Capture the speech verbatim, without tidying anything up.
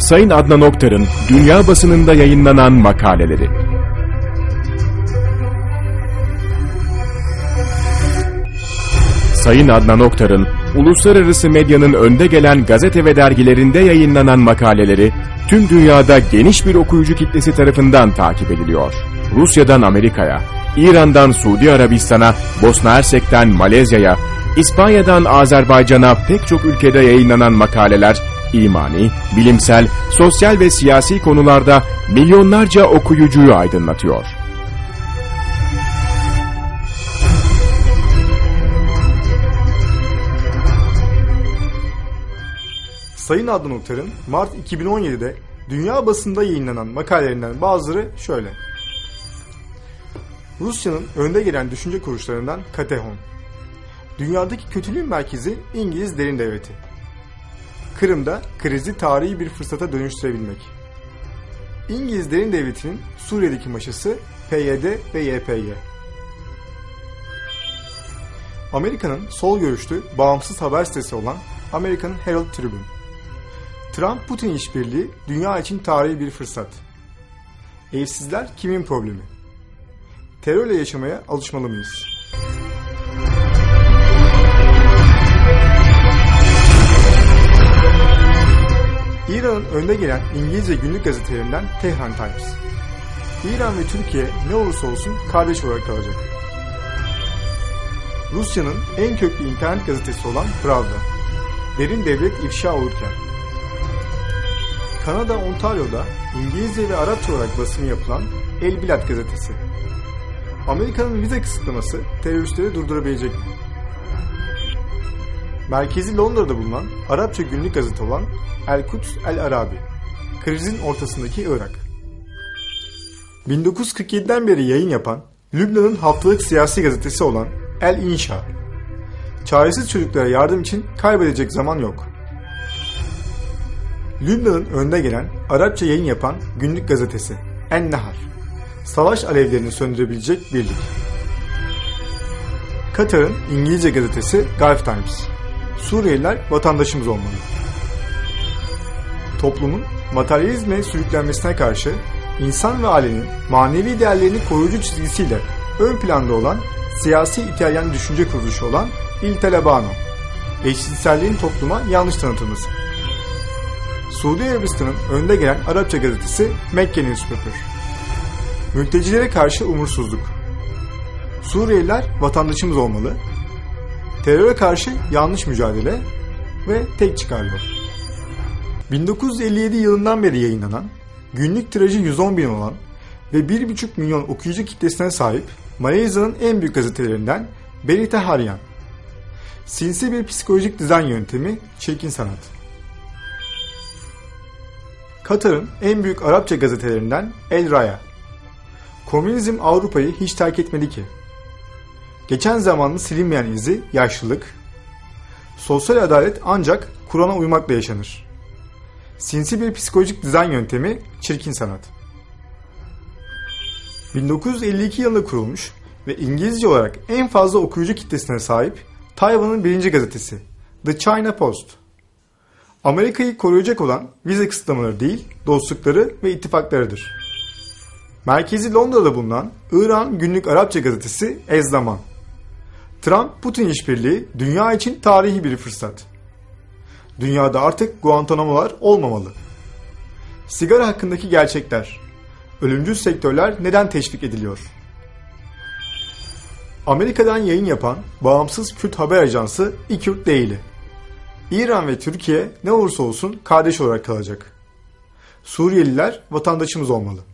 Sayın Adnan Oktar'ın dünya basınında yayınlanan makaleleri. Sayın Adnan Oktar'ın uluslararası medyanın önde gelen gazete ve dergilerinde yayınlanan makaleleri tüm dünyada geniş bir okuyucu kitlesi tarafından takip ediliyor. Rusya'dan Amerika'ya, İran'dan Suudi Arabistan'a, Bosna Hersek'ten Malezya'ya, İspanya'dan Azerbaycan'a pek çok ülkede yayınlanan makaleler, imani, bilimsel, sosyal ve siyasi konularda milyonlarca okuyucuyu aydınlatıyor. Sayın Adnan Oktar'ın Mart iki bin on yedi'de dünya basında yayınlanan makalelerinden bazıları şöyle. Rusya'nın önde gelen düşünce kuruluşlarından Katehon. Dünyadaki kötülüğün merkezi İngiliz derin devleti. Kırım'da krizi tarihi bir fırsata dönüştürebilmek. İngiliz derin devletinin Suriye'deki maşası P Y D ve Y P G. Amerika'nın sol görüşlü bağımsız haber sitesi olan American Herald Tribune. Trump-Putin işbirliği dünya için tarihi bir fırsat. Evsizler kimin problemi? Terörle yaşamaya alışmalı mıyız? İran'ın önde gelen İngilizce günlük gazetelerinden Tehran Times. İran ve Türkiye ne olursa olsun kardeş olarak kalacak. Rusya'nın en köklü internet gazetesi olan Pravda. Derin devlet ifşa olurken. Kanada Ontario'da İngilizce ve Arapça olarak basımı yapılan El Bilad gazetesi. Amerika'nın vize kısıtlaması teröristleri durdurabilecek mi? Merkezi Londra'da bulunan Arapça günlük gazete olan El Quds El Arabi. Krizin ortasındaki Irak. bin dokuz yüz kırk yedi'den beri yayın yapan Lübnan'ın haftalık siyasi gazetesi olan El İnşa. Çaresiz çocuklara yardım için kaybedecek zaman yok. Lübnan'ın önde gelen Arapça yayın yapan günlük gazetesi En Nahar. Savaş alevlerini söndürebilecek birlik. Katar'ın İngilizce gazetesi Gulf Times. Suriyeliler vatandaşımız olmalı. Toplumun materyalizme sürüklenmesine karşı insan ve ailenin manevi değerlerini koruyucu çizgisiyle ön planda olan siyasi İtalyan düşünce kuruluşu olan Il Talebano. Eşcinselliğin topluma yanlış tanıtılması. Suudi Arabistan'ın önde gelen Arapça gazetesi Mekke Newspaper. Mültecilere karşı umursuzluk. Suriyeliler vatandaşımız olmalı. Teröre karşı yanlış mücadele ve tek çıkarlı. bin dokuz yüz elli yedi yılından beri yayınlanan, günlük tirajı yüz on bin olan ve bir buçuk milyon okuyucu kitlesine sahip Malezya'nın en büyük gazetelerinden Berita Harian. Sinsi bir psikolojik dizayn yöntemi, çirkin sanat. Katar'ın en büyük Arapça gazetelerinden El Raya. Komünizm Avrupa'yı hiç terk etmedi ki. Geçen zamanın silinmeyen izi yaşlılık. Sosyal adalet ancak Kur'an'a uymakla yaşanır. Sinsi bir psikolojik dizayn yöntemi, çirkin sanat. bin dokuz yüz elli iki yılında kurulmuş ve İngilizce olarak en fazla okuyucu kitlesine sahip Tayvan'ın birinci gazetesi The China Post. Amerika'yı koruyacak olan vize kısıtlamaları değil, dostlukları ve ittifaklarıdır. Merkezi Londra'da bulunan İran günlük Arapça gazetesi Ez-Zaman. Trump-Putin işbirliği dünya için tarihi bir fırsat. Dünyada artık Guantanamo'lar olmamalı. Sigara hakkındaki gerçekler. Ölümcül sektörler neden teşvik ediliyor? Amerika'dan yayın yapan bağımsız Kürt haber ajansı İKÜRT Daily. İran ve Türkiye ne olursa olsun kardeş olarak kalacak. Suriyeliler vatandaşımız olmalı.